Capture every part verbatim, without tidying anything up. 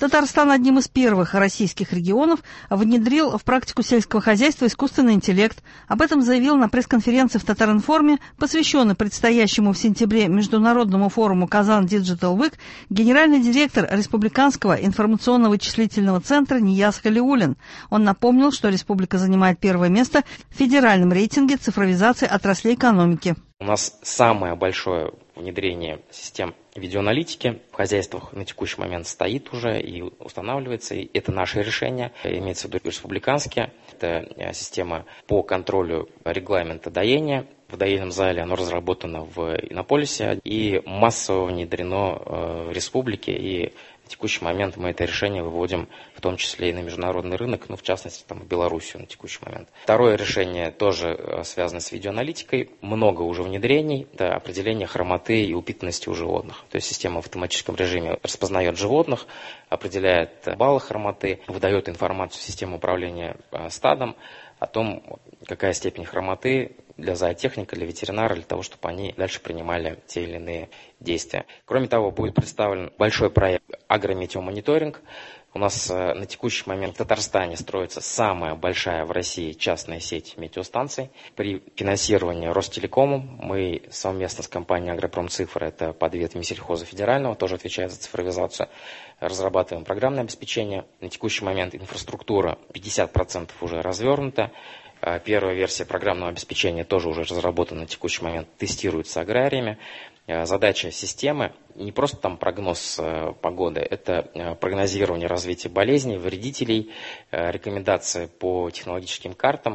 Татарстан одним из первых российских регионов внедрил в практику сельского хозяйства искусственный интеллект. Об этом заявил на пресс-конференции в Татаринформе, посвященной предстоящему в сентябре Международному форуму «Казан Digital Week», генеральный директор Республиканского информационно-вычислительного центра Нияз Халиуллин. Он напомнил, что республика занимает первое место в федеральном рейтинге цифровизации отраслей экономики. У нас самое большое внедрение систем видеоаналитики в хозяйствах на текущий момент стоит уже и устанавливается. И это наше решение, имеется в виду республиканские. Это система по контролю регламента доения. В доильном зале оно разработано в Иннополисе и массово внедрено в республике. И в текущий момент мы это решение выводим в том числе и на международный рынок, ну, в частности, там, в Белоруссию на текущий момент. Второе решение тоже связано с видеоаналитикой. Много уже внедрений. Это определение хромоты и упитанности у животных. То есть система в автоматическом режиме распознает животных, определяет баллы хромоты, выдает информацию в систему управления стадом о том, какая степень хромоты для зоотехника, для ветеринара, для того, чтобы они дальше принимали те или иные действия. Кроме того, будет представлен большой проект агрометеомониторинг. У нас на текущий момент в Татарстане строится самая большая в России частная сеть метеостанций. При финансировании Ростелекомом мы совместно с компанией «Агропромцифра», это подвид Минсельхоза федерального, тоже отвечает за цифровизацию, разрабатываем программное обеспечение. На текущий момент инфраструктура пятьдесят процентов уже развернута. Первая версия программного обеспечения тоже уже разработана на текущий момент, тестируется аграриями. Задача системы не просто там прогноз погоды, это прогнозирование развития болезней, вредителей, рекомендации по технологическим картам.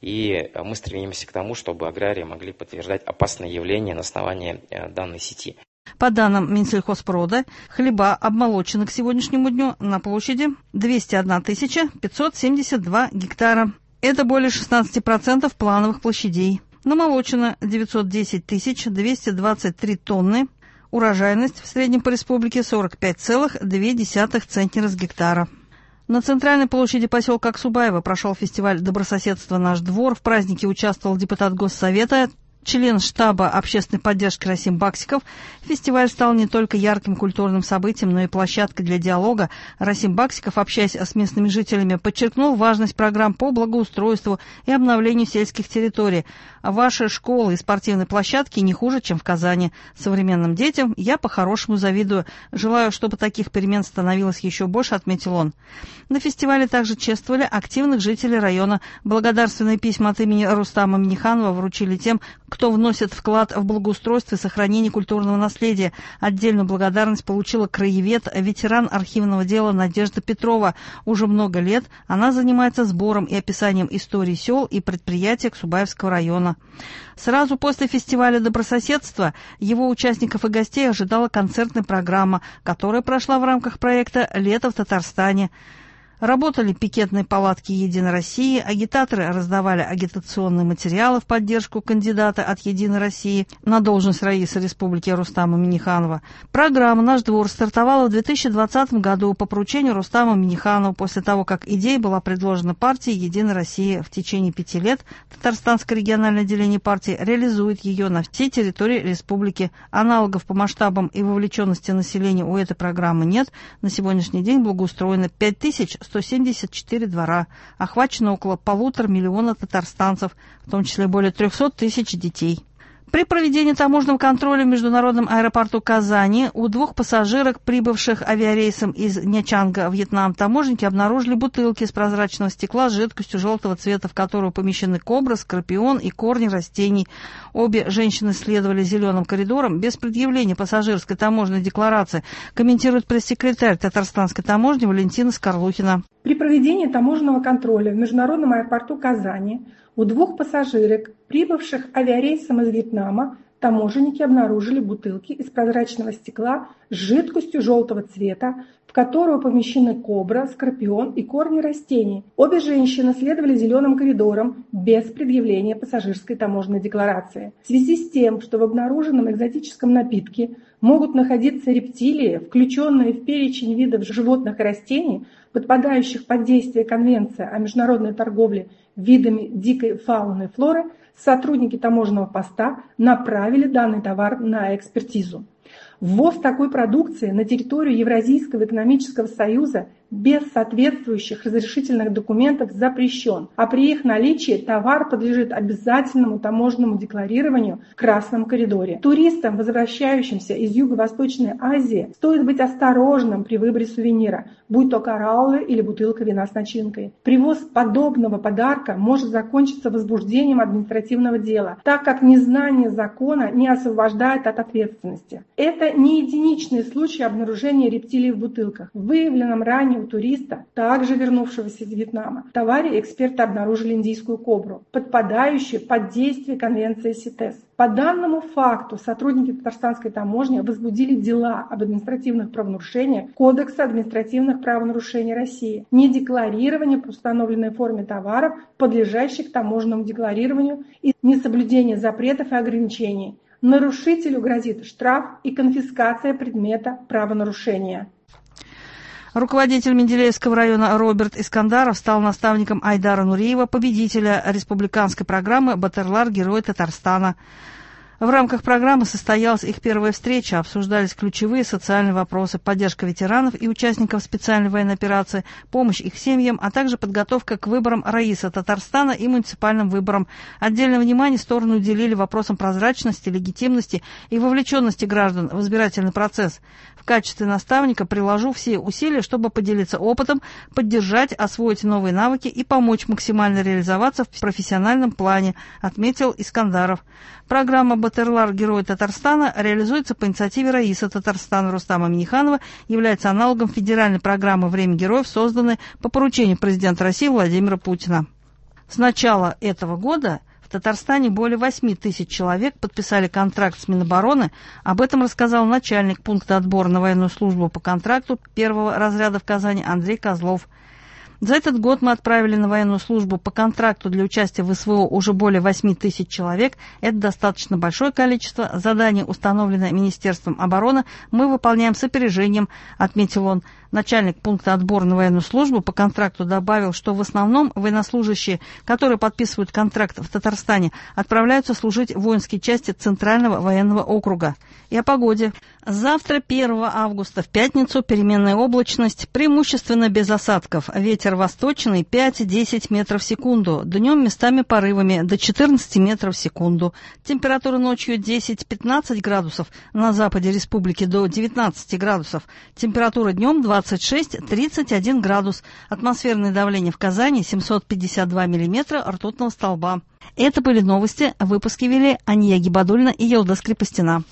И мы стремимся к тому, чтобы аграрии могли подтверждать опасные явления на основании данной сети. По данным Минсельхозпрода, хлеба обмолочены к сегодняшнему дню на площади двести одна тысяча пятьсот семьдесят два гектара. Это более шестнадцать процентов плановых площадей. Намолочено девятьсот десять тысяч двести двадцать три тонны. Урожайность в среднем по республике сорок пять целых две десятых центнера с гектара. На центральной площади поселка Аксубаева прошел фестиваль «Добрососедство. Наш двор». В празднике участвовал депутат Госсовета, член штаба общественной поддержки Расим Баксиков. Фестиваль стал не только ярким культурным событием, но и площадкой для диалога. Расим Баксиков, общаясь с местными жителями, подчеркнул важность программ по благоустройству и обновлению сельских территорий. Ваши школы и спортивные площадки не хуже, чем в Казани. Современным детям я по-хорошему завидую. Желаю, чтобы таких перемен становилось еще больше, отметил он. На фестивале также чествовали активных жителей района. Благодарственные письма от имени Рустама Минниханова вручили тем, кто вносит вклад в благоустройство и сохранение культурного наследия. Отдельную благодарность получила краевед, ветеран архивного дела Надежда Петрова. Уже много лет она занимается сбором и описанием истории сел и предприятий Аксубаевского района. Сразу после фестиваля «Добрососедство» его участников и гостей ожидала концертная программа, которая прошла в рамках проекта «Лето в Татарстане». Работали пикетные палатки «Единой России», агитаторы раздавали агитационные материалы в поддержку кандидата от «Единой России» на должность раиса республики Рустама Минниханова. Программа «Наш двор» стартовала в две тысячи двадцатом году по поручению Рустама Минниханова после того, как идея была предложена партией «Единой России». В течение пяти лет Татарстанское региональное отделение партии реализует ее на всей территории республики. Аналогов по масштабам и вовлеченности населения у этой программы нет. На сегодняшний день благоустроено пять тысяч сто семьдесят четыре двора. Охвачено около полутора миллиона татарстанцев, в том числе более трехсот тысяч детей. При проведении таможенного контроля в международном аэропорту Казани у двух пассажирок, прибывших авиарейсом из Нячанга, Вьетнам, таможенники обнаружили бутылки из прозрачного стекла с жидкостью желтого цвета, в которую помещены кобра, скорпион и корни растений. Обе женщины следовали зеленым коридором без предъявления пассажирской таможенной декларации, комментирует пресс-секретарь Татарстанской таможни Валентина Скорлухина. При проведении таможенного контроля в международном аэропорту Казани у двух пассажирок, прибывших авиарейсом из Вьетнама, таможенники обнаружили бутылки из прозрачного стекла с жидкостью желтого цвета, в которую помещены кобра, скорпион и корни растений. Обе женщины следовали зеленым коридором без предъявления пассажирской таможенной декларации. В связи с тем, что в обнаруженном экзотическом напитке могут находиться рептилии, включенные в перечень видов животных и растений, подпадающих под действие Конвенции о международной торговле видами дикой фауны и флоры, сотрудники таможенного поста направили данный товар на экспертизу. Ввоз такой продукции на территорию Евразийского экономического союза без соответствующих разрешительных документов запрещен, а при их наличии товар подлежит обязательному таможенному декларированию в красном коридоре. Туристам, возвращающимся из Юго-Восточной Азии, стоит быть осторожным при выборе сувенира, будь то кораллы или бутылка вина с начинкой. Привоз подобного подарка может закончиться возбуждением административного дела, так как незнание закона не освобождает от ответственности. Это не единичный случай обнаружения рептилий в бутылках. В выявленном ранее у туриста, также вернувшегося из Вьетнама, в товаре эксперты обнаружили индийскую кобру, подпадающую под действие конвенции СИТЕС. По данному факту сотрудники татарстанской таможни возбудили дела об административных правонарушениях Кодекса административных правонарушений России, недекларирование по установленной форме товаров, подлежащих таможенному декларированию, и несоблюдение запретов и ограничений. Нарушителю грозит штраф и конфискация предмета правонарушения. Руководитель Менделеевского района Роберт Искандаров стал наставником Айдара Нуриева, победителя республиканской программы «Батырлар. Герой Татарстана». В рамках программы состоялась их первая встреча, обсуждались ключевые социальные вопросы, поддержка ветеранов и участников специальной военной операции, помощь их семьям, а также подготовка к выборам Раиса Татарстана и муниципальным выборам. Отдельное внимание стороны уделили вопросам прозрачности, легитимности и вовлеченности граждан в избирательный процесс. В качестве наставника приложу все усилия, чтобы поделиться опытом, поддержать, освоить новые навыки и помочь максимально реализоваться в профессиональном плане, отметил Искандаров. Программа «Батырлар. Герой Татарстана» реализуется по инициативе Раиса Татарстана Рустама Минниханова, является аналогом федеральной программы «Время героев», созданной по поручению президента России Владимира Путина. С начала этого года в Татарстане более восемь тысяч человек подписали контракт с Минобороны. Об этом рассказал начальник пункта отбора на военную службу по контракту первого разряда в Казани Андрей Козлов. За этот год мы отправили на военную службу по контракту для участия в СВО уже более восемь тысяч человек. Это достаточно большое количество. Задание, установленное Министерством обороны, мы выполняем с опережением, отметил он. Начальник пункта отбора на военную службу по контракту добавил, что в основном военнослужащие, которые подписывают контракт в Татарстане, отправляются служить в воинские части Центрального военного округа. И о погоде. Завтра, первого августа, в пятницу, переменная облачность, преимущественно без осадков. Ветер восточный пять-десять метров в секунду. Днем местами порывами до четырнадцати метров в секунду. Температура ночью десять-пятнадцать градусов. На западе республики до девятнадцати градусов. Температура днем двадцать шесть-тридцать один градус. Атмосферное давление в Казани семьсот пятьдесят два миллиметра ртутного столба. Это были новости. Выпуски вели Ания Гибадуллина и Елда Скрипостина.